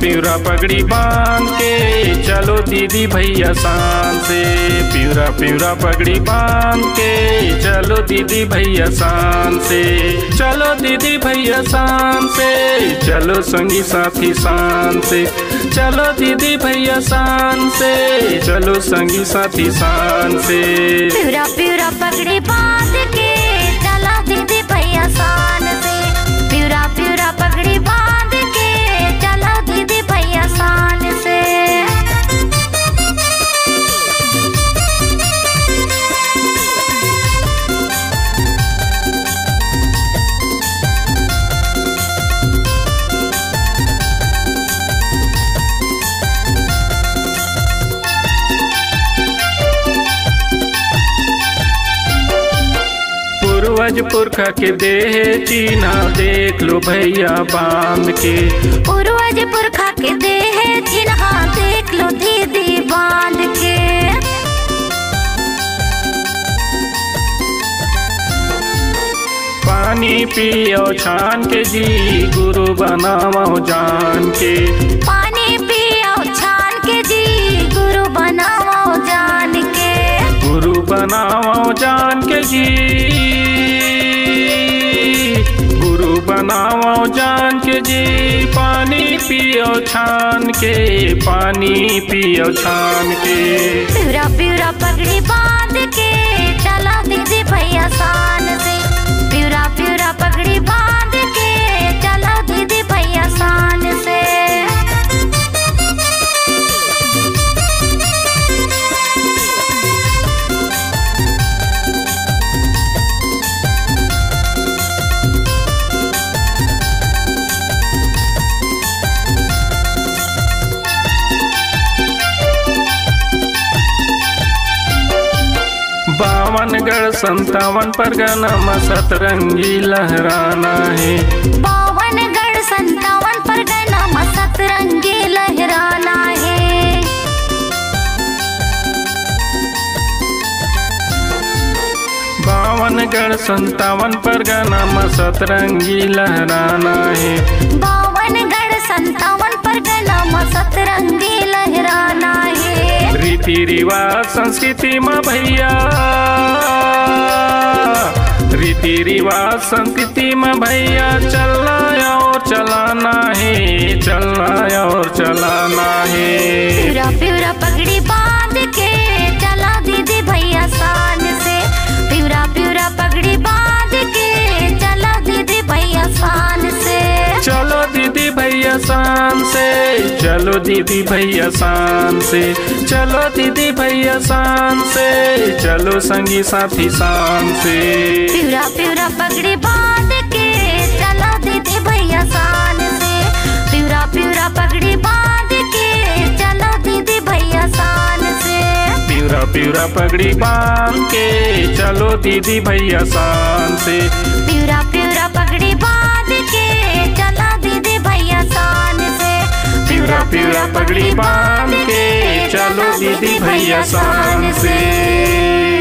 पिवरा पगड़ी बांध के चलो दीदी भैया शान से। पिवरा पिवरा पगड़ी बांध के चलो दीदी भैया शान से। चलो दीदी भैया शान से, चलो संगी साथी शान से। चलो दीदी भैया शान से, चलो संगी साथी शान से। पिवरा पिवरा पगड़ी बांध के चलो दीदी भैया शान से। पिवरा पिवरा पगड़ी बांध के चलो दीदी भैया शान से। पूर्वज पुरखा के देह चिन्हा देख लो भैया बांध के। पूर्वज पुरखा के देह चिन्हा देख लो दीदी बांध के। पानी पियो छान के जी गुरु बनाओ जान के। पानी पियो छान के जी गुरु बनाओ जान के। गुरु बनाओ जान के जी, गुरु बनाओ जान के जी। पानी पियो छान के, पानी पियो छान के। पिवरा पिवरा पगड़ी बांध के चलो दीदी भैया शान से। पिवरा पिवरा पगड़ी बांध के चलो दीदी भैया शान से। बावनगढ़ 57 परगना में सतरंगी लहराना है। बावनगढ़ 57 परगना में सतरंगी लहराना है। बावनगढ़ 57 परगना में सतरंगी लहराना है। बावनगढ़ 57 परगना में सतरंगी लहराना है। रीति रिवाज संस्कृति में भैया, रीति रिवाज संस्कृति में भैया चलना और चलाना है, चलना और चलाना है। पिवरा पिवरा पगड़ी बांध के चला दीदी भैया शान से। पिवरा पिवरा पगड़ी बांध के चला दीदी भैया शान से। चलो दीदी भैया शान से, चलो दीदी भैया शान से। चलो दीदी भैया शान से, चलो संगी साथी शान से। पिवरा पिवरा पगड़ी बांध के चला दीदी भैया शान से। पिवरा पिवरा पगड़ी बांध के चला दीदी भैया शान से। पिवरा पिवरा पगड़ी बांध के चलो दीदी भैया शान से। पिवरा पिवरा पगड़ी बांध के चला दीदी भैया शान से। पिवरा पिवरा पगड़ी बांध के चलो दीदी भैया शान से।